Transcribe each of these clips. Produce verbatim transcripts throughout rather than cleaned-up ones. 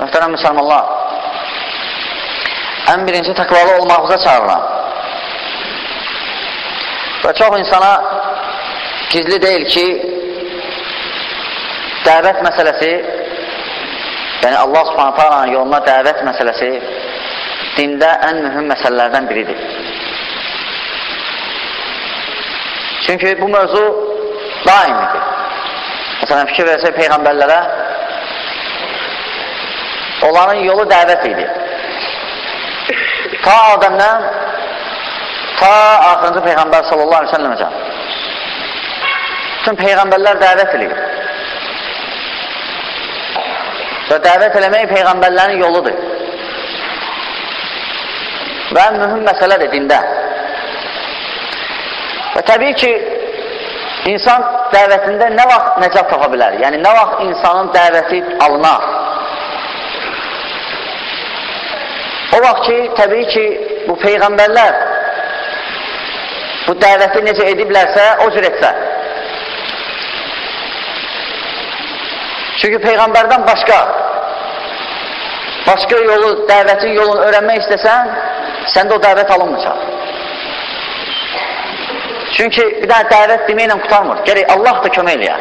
Möhtərəm müsəlmanlar, ən birinci təqvalı olmağımıza çağırıram. Və çox insana gizli deyil ki, dəvət məsələsi, yəni Allah Subhanahu Taala'nın yoluna dəvət məsələsi dində ən mühüm məsələlərdən biridir. Çünki bu mövzu daimidir. Məsələn, fikir versək peyğəmbərlərə, onların yolu dəvət idi. Ta Adəmdən, ta axırıncı Peyğəmbər sallallahu aleyhi ve selleməcə. Bütün Peyğəmbərlər dəvət edir. Və dəvət eləmək Peyğəmbərlərin yoludur. Və ən mühüm məsələdir dində. Və təbii ki, insan dəvətində nə vaxt nəcat tapa bilər? Yəni, nə vaxt insanın dəvəti alınar? O vaxt ki, təbii ki, bu Peyğəmbərlər bu dəvəti necə ediblərsə, o cür etsə. Çünki Peyğəmbərdən başqa, başqa yolu, dəvətin yolunu öyrənmək istəsən, səndə o dəvət alınmayacaq. Çünki bir dənə dəvət deməklə qutarmır. Gərək Allah da kömək eləyər.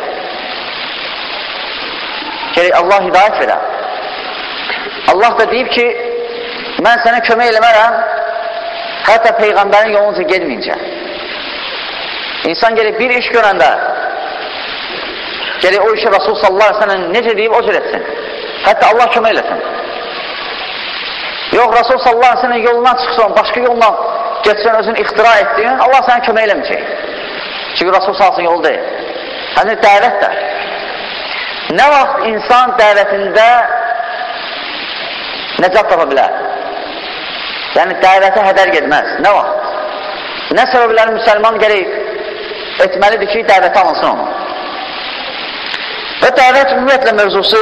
Gərək Allah hidayət verər. Allah da deyib ki, mən sənə kömək eləmərəm, hətta Peyğəmbərin yolunca gedməyincə. İnsan gərək bir iş görəndə, gərək o işi Rasul sallallahu aleyhi ve sellem necə deyib, o cür etsin. Hətta Allah kömək eləsin. Yox, Rasul sallallahu aleyhi ve sellem yolundan çıxsan, başqa yolla getsən, özün ixtira etdiyin, Allah sənə kömək eləməyəcək. Çünki Rasul sallallahu yolu deyil. Həmçinin dəvət də. Nə vaxt insan dəvətində nəcat tapa bilər? Yəni, dəvətə hədər gedməz. Nə vaxt? Nə səbəbləri müsəlman gərək etməlidir ki, dəvətə alınsın onu. Və dəvət ümumiyyətlə mövzusu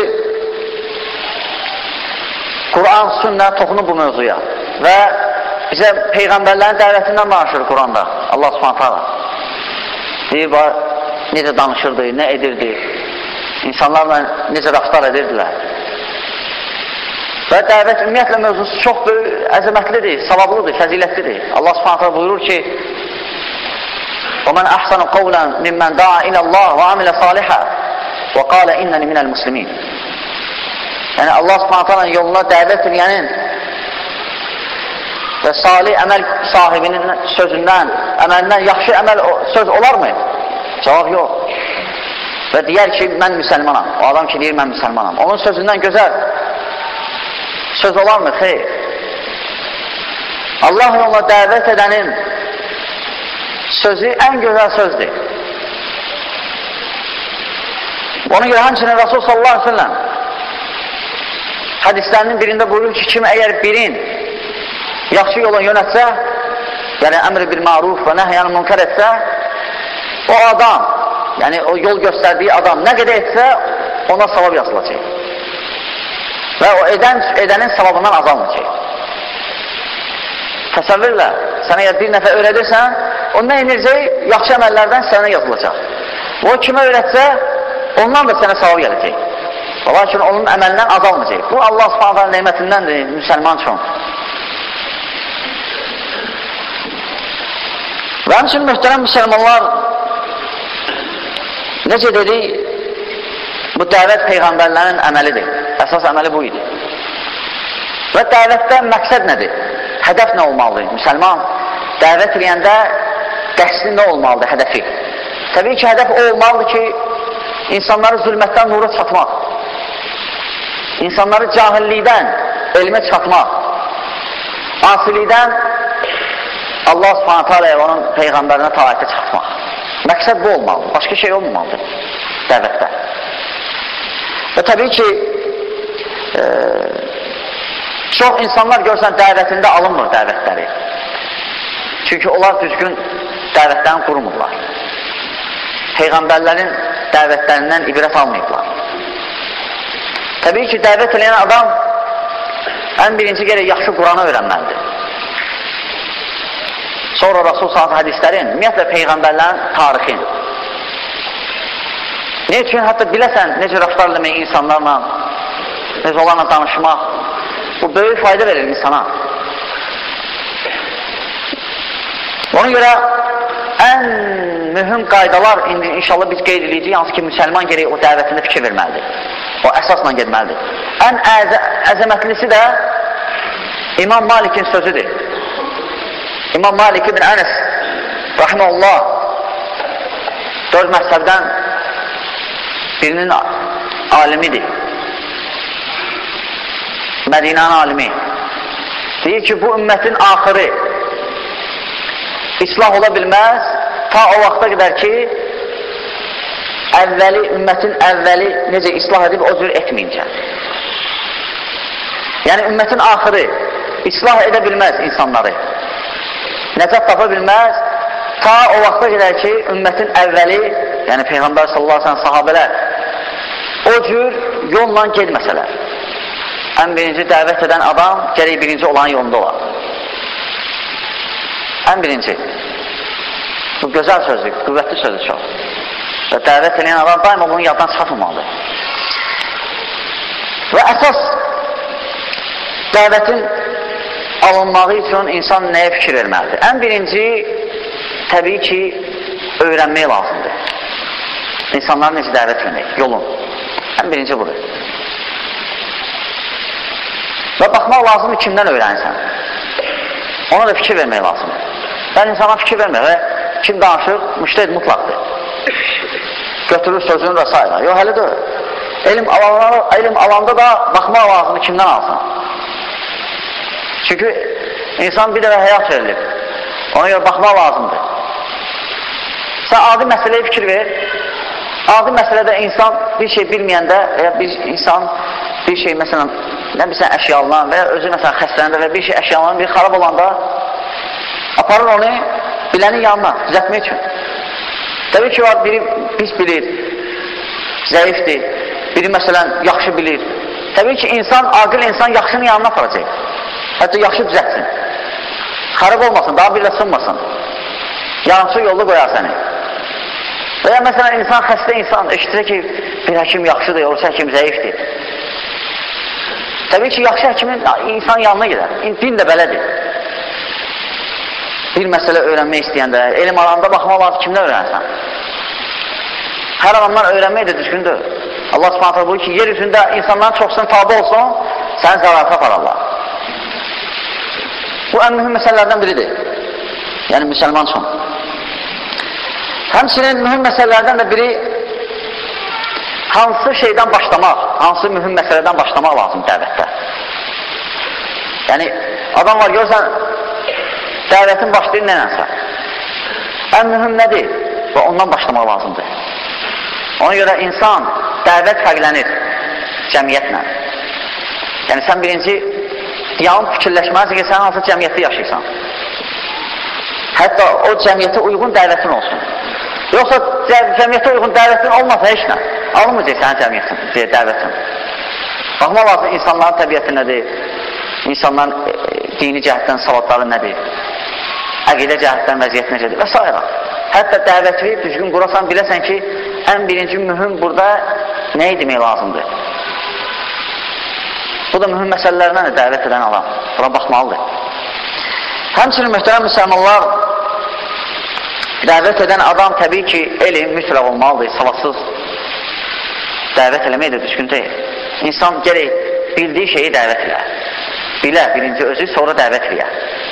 Quran, sünnə toxunur bu mövzuya. Və bizə Peyğəmbərlərin dəvətindən danışır Quranda Allah Subhanahu Taala. Deyir, necə danışırdı, nə edirdi, insanlarla necə rəftar edirdilər. Və dəvət ümumiyyətlə mövzusu çox böyük, əzəmətlidir, savablıdır, fəzilətlidir. Allah Subhanahu Taala buyurur ki, وَمَنْ أَحْسَنُ قَوْلًا مِمَّنْ دَعَا إِلَى اللَّهِ وَعَمِلَ صَالِحًا وَقَالَ إِنَّنِي مِنَ الْمُسْلِمِينَ. Yəni Allah Subhanahu Taala'nın yoluna dəvət edənin və salih əməl sahibinin sözündən, əməlindən yaxşı əməl söz olarmı? Cavab yox. Və deyər ki, mən müsəlmanam. O adam ki, deyir, mən müsəlmanam. Onun sözündən gözəl söz olarmı? Xeyr. Allah yoluna dəvət edənin sözü ən gözəl sözdür. Ona görə həmçinin Rasul sallallahu aleyhi ve sellem hədislərinin birində buyurur ki, kim əgər birin yaxşı yola yönətsə, yəni əmr bil ma'ruf və nəhyan münkar etsə, o adam, yəni o yol göstərdiyi adam nə qədər etsə, ona savab yazılacaq. Və o edən, edənin savabından azalmayacaq. Təsəvvürlə, sən əgər bir nəfər öyrədirsən, o nə inircək, yaxşı əməllərdən sənə yazılacaq. O kimə öyrətsə, ondan da sənə savab gələcək. Lakin onun əməlindən azalmayacaq. Bu, Allah Subhanahu neymətindəndir müsəlman üçün. Və həmçinin möhtərəm müsəlmanlar, necə dedik, bu dəvət Peyğəmbərlərin əməlidir. Əsas əməli bu idi. Və dəvətdə məqsəd nədir? Hədəf nə olmalıdır? Müsəlman dəvət eləyəndə qəsdi nə olmalıdır, hədəfi? Təbii ki, hədəf o olmalıdır ki, insanları zülmətdən nura çatmaq, insanları cahillikdən elmə çatmaq, asilikdən Allah Subhanahu Taala və onun Peyğəmbərinə taatə çatmaq. Məqsəd bu olmalıdır, başqa şey olmamalıdır dəvətdə. Və təbii ki, e, çox insanlar görsən dəvətində alınmır dəvətləri. Çünki onlar düzgün dəvətlərini qurmurlar. Peyğəmbərlərin dəvətlərindən ibrət almayıblar. Təbii ki, dəvət eləyən adam ən birinci gərək yaxşı Quranı öyrənməlidir. Sonra Rasul sallallahu hədislərin, ümumiyyətlə Peyğəmbərlərin tarixin. Ne üçün? Hətta biləsən necə rəftar eləmək insanlarla, necə olanla danışmaq, bu böyük fayda verir insana. Ona görə ən mühüm qaydalar indi inşallah biz qeyd edəcəyik, hansı ki, müsəlman gerək o dəvətində fikir verməlidir. O əsasla getməlidir. Ən əzə əzəmətlisi də İmam Malikin sözüdür. İmam Malik ibn Ənəs rahimehullah dörd məzhəbdən birinin alimidir. Mədinənin alimi. Deyir ki, bu ümmətin axırı İslah ola bilməz ta o vaxta qədər ki, əvvəli, ümmətin əvvəli necə islah edib o cür etməyincə. Yəni, ümmətin axırı islah edə bilməz insanları. Nəcət tapa bilməz ta o vaxta qədər ki, ümmətin əvvəli, yəni Peyğəmbər sallallahu aleyhi ve sellem, sahabələr o cür yolla gedməsələr. Ən birinci dəvət edən adam gərək birinci olan yolunda olar. Ən birinci. Bu gözəl sözdür, qüvvətli sözdür çox. Və dəvət edən adam daima bunun yaddan çıxartmamalıdır. Və əsas dəvətin alınmağı üçün insan nəyə fikir verməlidir? Ən birinci, təbii ki, öyrənmək lazımdır. İnsanları necə dəvət etmək, yolun. Ən birinci budur. Və baxmaq lazımdır, kimdən öyrənirsən. Ona da fikir vermək lazımdır. Ben insana fikir vermir və kim danışır, müştəhid mutlaqdır. Götürür sözünü və s. Yox, hələ də elm alanda, elm alanda da baxmaq lazımdır, kimdən alsın. Çünki insan bir dəfə həyat verilir. Ona görə baxmaq lazımdır. Sən adi məsələyə fikir ver. Adi məsələdə insan bir şey bilməyəndə və ya bir insan bir şey, məsələn, nə bilsən əşyalılan və ya özü məsələn xəstələndə və bir şey əşyalılan bir xarab olanda aparır onu bilənin yanına, düzətmək üçün. Təbii ki, var, biri pis bilir, zəifdir, biri məsələn yaxşı bilir. Təbii ki, insan, aqil insan yaxşının yanına aparacaq. Hətta yaxşı düzətsin. Xarab olmasın, daha bir də sınmasın. Yarımçı yolda qoyar səni. Və ya məsələn, insan xəstə insan, eşitir ki, bir həkim yaxşıdır, olsa həkim zəifdir. Təbii ki, yaxşı həkimin insan yanına gedər. Din də belədir. Bir məsələ öyrənmək istəyəndə, elm alanda baxmaq lazım, kimdən öyrənsən? Hər adamdan öyrənmək də düzgündür. Allah subhanətə buyur ki, yer üzündə insanların çoxsun tabi olsun, sən zərarət apararlar. Bu ən mühüm məsələlərdən biridir. Yəni, müsəlman üçün. Həmçinin mühüm məsələlərdən də biri hansı şeydən başlamaq, hansı mühüm məsələdən başlamaq lazım dəvətdə. Yəni, adam var, görsən, dəvətin başlayır nənənsə. Ən mühüm nədir? Və ondan başlamaq lazımdır. Ona görə insan, dəvət fərqlənir cəmiyyətlə. Yəni, sən birinci yanıb fikirləşməlisin ki, sən hansı cəmiyyətdə yaşayırsan. Hətta o cəmiyyətə uyğun dəvətin olsun. Yoxsa cəmiyyətə uyğun dəvətin olmasa heç nə. Alınmayacaq sənin cəmiyyətin, deyə dəvətin. Baxmaq lazım, insanların təbiyyəti nədir? İnsanların e, dini cəhətdən savadları nədir? Əqidə cəhətdən vəziyyət necədir? Və s. Hətta dəvəti düzgün qurasan, biləsən ki, ən birinci mühüm burada nə demək lazımdır? Bu da mühüm məsələlərdən də dəvət edən adam. Buna baxmalıdır. Həmçinin mühtərəm müsəlmanlar, dəvət edən adam təbii ki, elm mütləq olmalıdır, savadsız dəvət eləmək də düzgün deyil. İnsan gərək bildiyi şeyi dəvət elə. Bilə, birinci özü, sonra dəvət elə.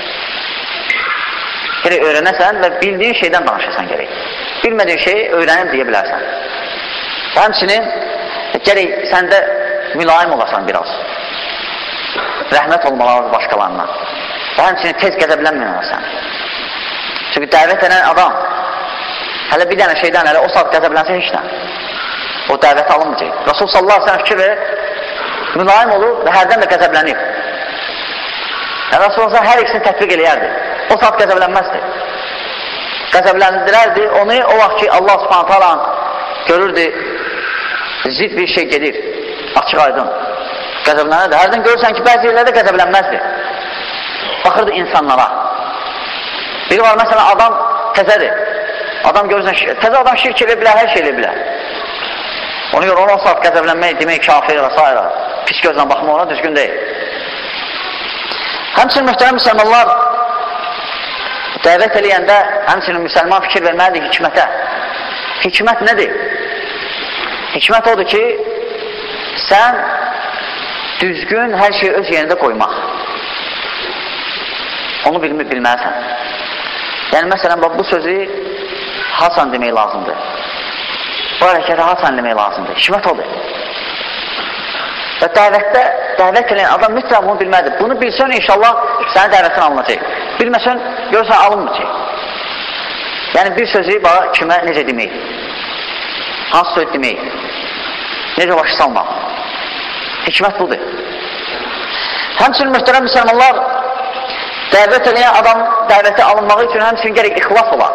Gərək öyrənəsən və bildiyin şeydən danışırsan gərək. Bilmədiyin şeyi öyrənib deyə bilərsən. Həmçinin gərək səndə mülayim olasan biraz. Rəhmət olmalıdır başqalarına. Və həmçinin tez qəzəblənməyəsən. Çünki dəvət edən adam hələ bir dənə şeydən hələ o saat qəzəblənsə heç nə. O dəvət alınmayacaq. Rasul sallallahu aleyhi ve sellem fikir verir, mülayim olur və hərdən də qəzəblənir. Yəni, Rasulullah hər ikisini tətbiq eləyərdi. O saat qəzəblənməzdi. Qəzəbləndirərdi onu o vaxt ki, Allah subhanətə alan görürdü, zid bir şey gedir, açıq aydın. Qəzəblənərdi. Hərdən görürsən ki, bəzi yerlərdə qəzəblənməzdi. Baxırdı insanlara. Biri var, məsələn, adam təzədir. Adam görürsən, təzə adam şirk elə bilər, hər şey elə bilər. Ona görə on saat qəzəblənmək demək kafir və s. pis gözlə baxma ona düzgün deyil. Həmçinin mühtərəm müsəlmanlar dəvət eləyəndə həmçinin müsəlman fikir verməlidir hikmətə. Hikmət nədir? Hikmət odur ki, sən düzgün hər şeyi öz yerində qoymaq. Onu bil bilməlisən. Yəni, məsələn, bu sözü Hasan demək lazımdır. Bu hərəkəti Hasan demək lazımdır. Hikmət odur. Və dəvətdə, dəvət eləyən adam mütləq bunu bilməlidir. Bunu bilsən, inşallah, sənin dəvətin alınacaq. Bilməsən, görürsən, alınmayacaq. Yəni, bir sözü bax, kimə necə demək? Hansı söz demək? Necə başı salmaq? Hikmət budur. Həmçinin mühtərəm müsəlmanlar dəvət eləyən adam dəvəti alınmağı üçün həmçinin gərək ixlas olar.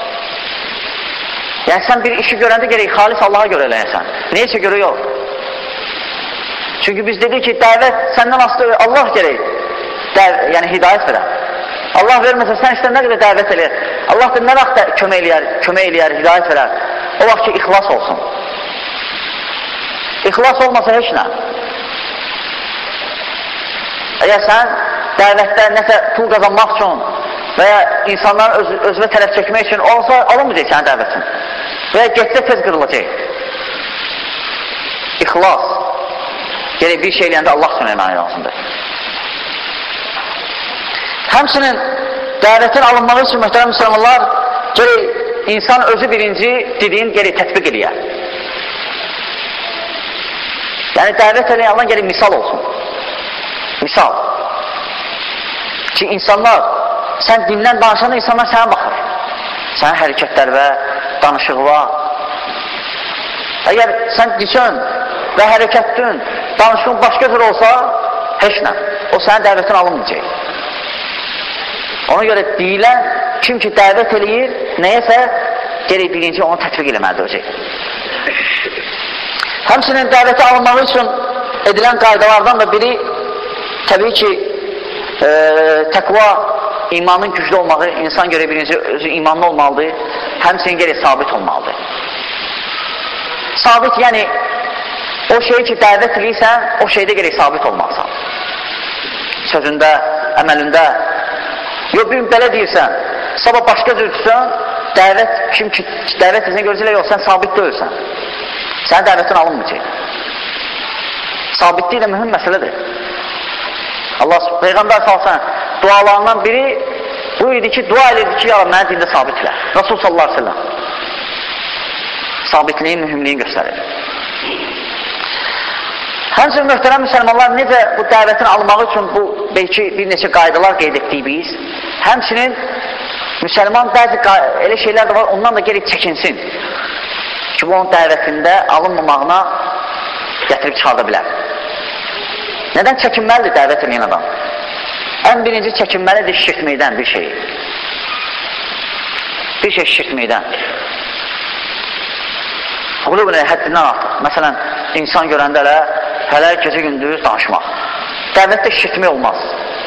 Yəni, sən bir işi görəndə gərək xalis Allaha görə eləyəsən. Neysə görə yox. Çünki biz dedik ki, dəvət səndən asılı Allah gərək, yəni hidayət verər. Allah verməsə, sən istən nə qədər dəvət eləyər. Allah da nə vaxt kömək eləyər, kömək eləyər, hidayət verər. O vaxt ki, ixlas olsun. İxlas olmasa heç nə. Əgər sən dəvətdə nəsə pul qazanmaq üçün və ya insanların öz, özünə tərəf çəkmək üçün olsa, alınmayacaq sənin dəvətin. Və ya getsə tez qırılacaq. İxlas. Gerək bir şey eləyəndə Allah üçün eləmək lazımdır. Həmçinin dəvətin alınmağı üçün mühtərəm müsəlmanlar gerək insan özü birinci dediyin gerək tətbiq eləyər. Yəni dəvət eləyən Allah gerək misal olsun. Misal. Ki insanlar, sən dindən danışanda insanlar sənə baxır. Sənin hərəkətlərə, danışıqla. Əgər sən diçön və hərəkətdün, danışığın başqa cür olsa, heç nə. O sənin dəvətin alınmayacaq. Ona görə deyilən, kim ki dəvət eləyir, nəyəsə, gerək birinci onu tətbiq eləməlidir olacaq. Həmçinin dəvəti alınmağı üçün edilən qaydalardan da biri, təbii ki, e, təqva, imanın güclü olmağı, insan görə birinci özü imanlı olmalıdır, həmçinin gerək sabit olmalıdır. Sabit, yəni, o şeyi ki, dəvət eləyirsən, o şeydə gerək sabit olmalısan. Sözündə, əməlində. Yox, bir belə deyirsən, sabah başqa cür tutsan, dəvət, kim ki, dəvət etsən görürsən, yox, sən sabit deyilsən. Sənin dəvətin alınmayacaq. Sabitlik də mühüm məsələdir. Allah, Peyğəmbər salsan, dualarından biri bu idi ki, dua edirdi ki, ya, mənə dində sabitlər. Rasul sallallahu aleyhi ve sellem. Sabitliyin mühümliyini göstərir. Həmçinin möhtərəm müsəlmanlar necə bu dəvətin alınmağı üçün bu belki bir neçə qaydalar qeyd etdik biz. Həmçinin müsəlman bəzi elə şeylər də var, ondan da gerək çəkinsin. Ki, bu onun dəvətində alınmamağına gətirib çıxarda bilər. Nədən çəkinməlidir dəvət edən adam? Ən birinci çəkinməlidir şişirtməkdən bir şeyi. Bir şey şişirtməkdən. Qulub nə həddindən artıq. Məsələn, insan görəndə elə hələ gecə gündüz danışmaq. Dəvətdə şişirtmək olmaz.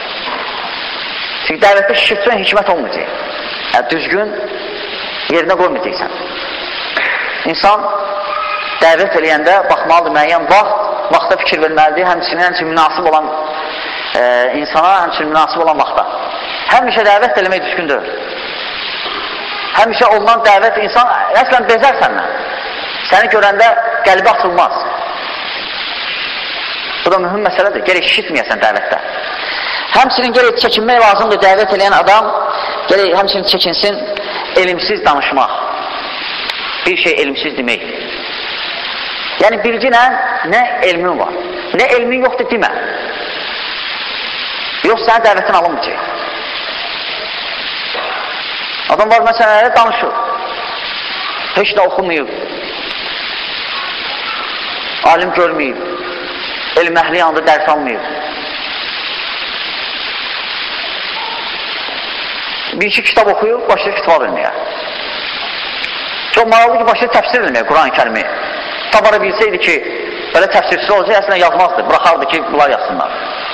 Çünki dəvətdə şişirtmən hikmət olmayacaq. Yəni, düzgün yerinə qoymayacaqsən. İnsan dəvət eləyəndə baxmalıdır müəyyən vaxt, vaxta fikir verməlidir, həmçinin, həmçinin münasib olan e, insana, həmçinin münasib olan vaxta. Həmişə dəvət eləmək düzgündür. Həmişə olunan dəvət insan, əslən bezər səndən. Səni görəndə qəlbi açılmaz. Bu da mühüm məsələdir, gerək şişitməyəsən dəvətdə. Həmçinin gerək çəkinmək lazımdır dəvət eləyən adam, gerək həmçinin çəkinsin elimsiz danışmaq. Bir şey elmsiz demək. Yəni bilginə nə elmin var, nə elmin yoxdur demə. Yox, sənin dəvətin alınmayacaq. Adam var məsələləri danışır. Heç də oxumayıb. Alim görməyib. Elm əhli yanında dərs almayıb. Bir-iki kitab oxuyub, başlayır kitaba verməyə. Çox maraqlı ki, başlayır təfsir edilməyə Quran-ı Kərimi. Tabara bilsəydi ki, belə təfsirsiz olacaq, əslində yazmazdı, bıraxardı ki, bunlar yazsınlar.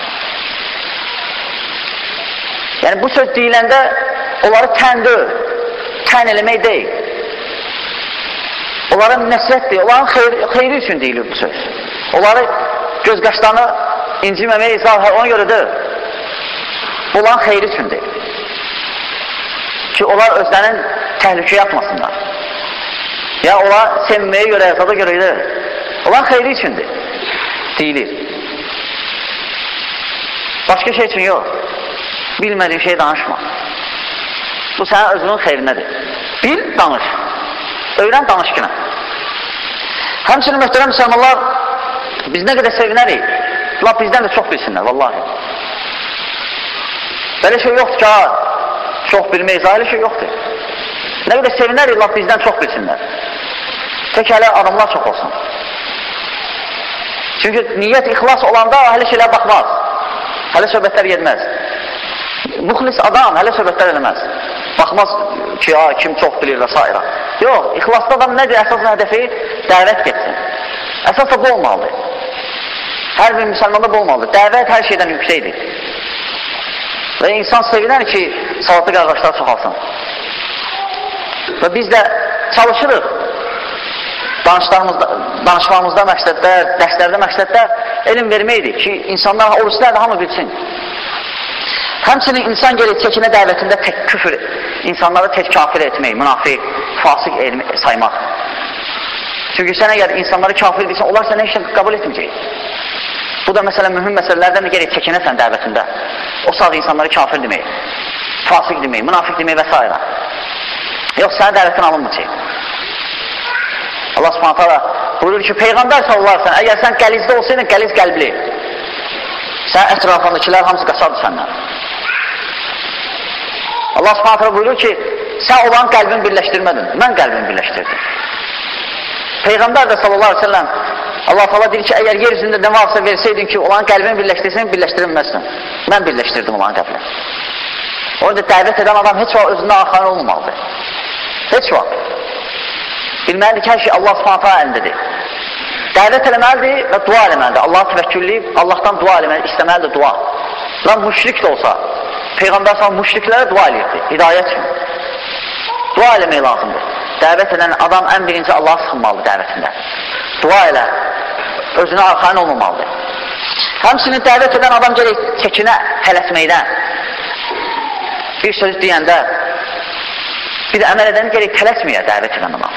Yəni, bu söz deyiləndə onları tən deyil, tən eləmək deyil. Onların nəsrətdir, onların xeyri, xeyri üçün deyilir bu söz. Onları göz qaşlarını inciməməyə izah ona görədir. Olan xeyri üçündür. Ki, onlar özlərinin təhlükəyə atmasınlar. Ya, onlar sevməyə görə, zada görədir. Olan xeyri üçündür. Deyilir. Başqa şey üçün yox. Bilmədiyin şey danışma. Bu sənin özünün xeyrinədir. Bil, danış. Öyrən, danış ki, nə? Həmçinin möhtərəm müsəlmanlar, biz nə qədər sevinərik, laf bizdən də çox bilsinlər, vallahi. Belə şey yoxdur ki, çox bilməyiz, ailə şey yoxdur. Nə qədər sevinərik, laf bizdən çox bilsinlər. Tək hələ adamlar çox olsun. Çünki niyyət ixlas olanda hələ şeylər baxmaz. Hələ söhbətlər gedməz. Müxlis adam hələ söhbətlər eləməz. Baxmaz ki, ya, kim çox bilir və s. Yox, ixlasda adam nədir? Əsas hədəfi dəvət getsin. Əsas da bu olmalıdır. Hər bir müsəlmanda bu olmalıdır. Dəvət hər şeydən yüksəkdir. Və insan sevinər ki, savadlı qardaşlar çoxalsın. Və biz də çalışırıq. Danışmamızda məqsədlər, dərslərdə məqsədlər elm verməkdir ki, insanlar, o ruslər də hamı bilsin. Həmçinin insan gələk çəkinə dəvətində tək küfür, insanları tək kafir etmək, münafiq, fasıq saymaq. Çünki sən əgər insanları kafir edirsən, onlar sənə heç qəbul etməyəcək. Bu da məsələn, mühüm məsələlərdən də gələk çəkinəsən dəvətində. O saat insanları kafir demək, fasıq demək, münafiq demək və s. Yox, sənə dəvətin alınmayacaq. Allah subhanət hala buyurur ki, Peyğəmbər sallallahu əleyhi və səlləm, əgər sən qəlizdə olsaydın, qəliz qəlbli. Sən ətrafındakilər hamısı qaçardı səndən. Allah subhanət hala buyurur ki, sən olan qəlbini birləşdirmədin, mən qəlbini birləşdirdim. Peyğəmbər də sallallahu əleyhi və səlləm Allah təala deyir ki, əgər yer üzündə nə varsa versəydin ki, olan qəlbini birləşdirsən, birləşdirilməzsən. Mən birləşdirdim olan qəlbini. Orada dəvət edən adam heç vaxt özündən arxain olmamalıdır. Heç vaxt. Bilməlidir ki, hər şey Allah subhanət hala əlindədir. Dəvət eləməlidir və dua eləməlidir. Allah təvəkkülləyib, Allahdan dua eləməlidir, istəməlidir dua. Lan müşrik də olsa, Peyğəmbər sallallahu müşriklərə dua eləyirdi, hidayət üçün. Dua eləmək lazımdır. Dəvət edən adam ən birinci Allah'a sıxınmalıdır dəvətində. Dua elə, özünə arxain olmamalıdır. Həmçinin dəvət edən adam gələk çəkinə tələsməkdən. Bir söz deyəndə, bir də əməl edəni gələk tələsməyə dəvət edən adam.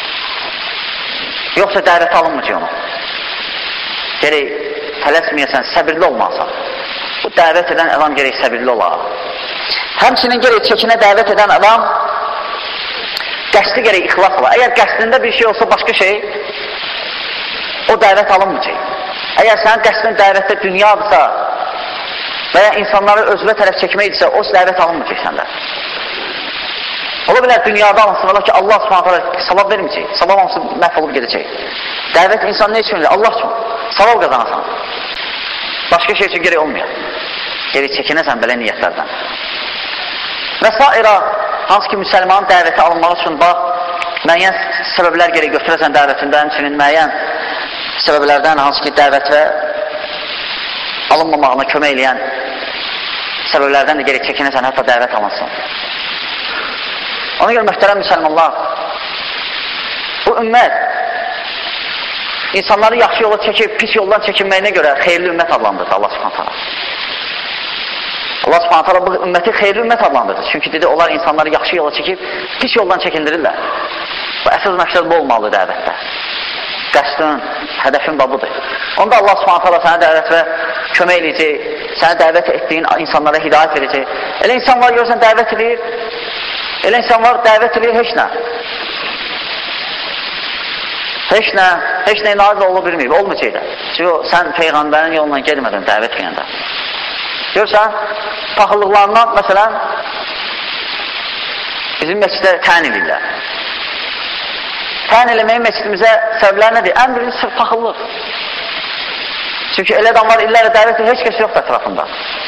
Yoxsa dəvət alınmayacaq onu. Gələk tələsməyəsən, səbirli olmalısan. Bu dəvət edən adam gələk səbirli olar. Həmçinin gələk çəkinə dəvət edən adam qəsdi gələk ixlas olar. Əgər qəsdində bir şey olsa, başqa şey, o dəvət alınmayacaq. Əgər sənin qəsdin dəvətdə dünyadırsa və ya insanları özünə tərəf çəkməkdirsə, o dəvət alınmayacaq səndə. Ola bilər dünyada alınsın, ola ki, Allah subhanət hala savab verməyəcək, savab hamısı məhv olub gedəcək. Dəvət insan nə üçün? Allah üçün. Savab qazanasan. Başqa şey üçün gerək olmuyor. Gerək çəkinəsən belə niyyətlərdən. Və s. hansı ki, müsəlmanın dəvəti alınmaq üçün bax, müəyyən səbəblər gerək götürəsən dəvətində, həmçinin müəyyən səbəblərdən hansı ki, dəvətə alınmamağına kömək eləyən səbəblərdən də gerək çəkinəsən, hətta dəvət alınsın. Ona görə möhtərəm müsəlmanlar, bu ümmət insanları yaxşı yola çəkib, pis yoldan çəkinməyinə görə xeyirli ümmət adlandırdı Allah subhanət hala. Allah subhanət hala bu ümməti xeyirli ümmət adlandırdı. Çünki dedi, onlar insanları yaxşı yola çəkib, pis yoldan çəkindirirlər. Bu əsas məqsəd bu olmalıdır dəvətdə. Qəsdin, hədəfin babudur. Onda Allah subhanət hala sənə dəvət və kömək eləyəcək, sənə dəvət etdiyin insanlara hidayət verəcək. Elə insan var, görürsən, dəvət edir, elə insan var, dəvət edir, heç nə. Heç nə, heç nə nazil ola bilməyib, olmayacaq da. Çünki sən Peyğəmbərin yolundan gelmədin dəvət edəndə. Görürsən, paxıllıqlarından, məsələn, bizim məscidə təyin edirlər. Təyin eləməyin məscidimizə səbəblər nədir? Ən birinci sırf paxıllıq. Çünki elə adamlar illərlə dəvət edir, heç kəs yoxdur ətrafında.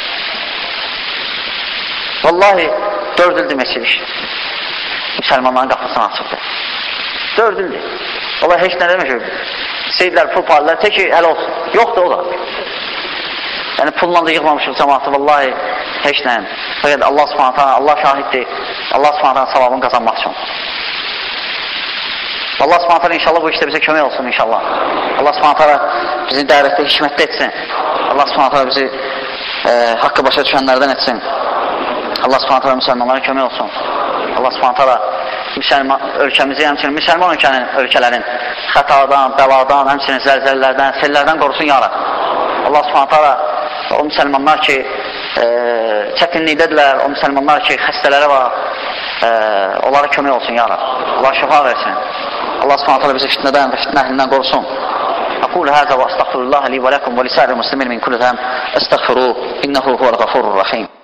Vallahi, dörd ildir məscid iş. Müsəlmanların qapısını açıqdır. Dörd ildir. Vallahi, heç nə demək ki, seyidlər, pul parlar, tək ki, hələ olsun. Yoxdur o da. Yəni, pulla da yığmamışıq cəmaatı, vallahi, heç nəyim. Fəqət Allah subhanətə, Allah şahiddir, Allah subhanətə savabını qazanmaq üçün. Allah subhanətə alə inşallah bu işdə bizə kömək olsun inşallah. Allah subhanətə alə bizi dəvətdə hikmətdə etsin. Allah subhanətə alə bizi e, haqqı başa düşənlərdən etsin. Allah subhanətə alə müsəlmanlara kömək olsun. Allah subhanətə alə müsəlman ölkəmizi, həmçinin müsəlman ölkənin, ölkələrin xətadan, bəladan, həmçinin zəlzələlərdən, sellərdən qorusun ya Rab. Allah subhanətə alə o müsəlmanlar ki e, çətinlikdədirlər, o müsəlmanlar ki xəstələri var, e, onlara kömək olsun ya Rab. Allah şifa versin. Allah subhanətə alə bizi fitnədən və fitnə əhlindən qorusun. أقول هذا وأستغفر الله لي ولكم ولسائر المسلمين من كل ذنب استغفروه إنه هو الغفور الرحيم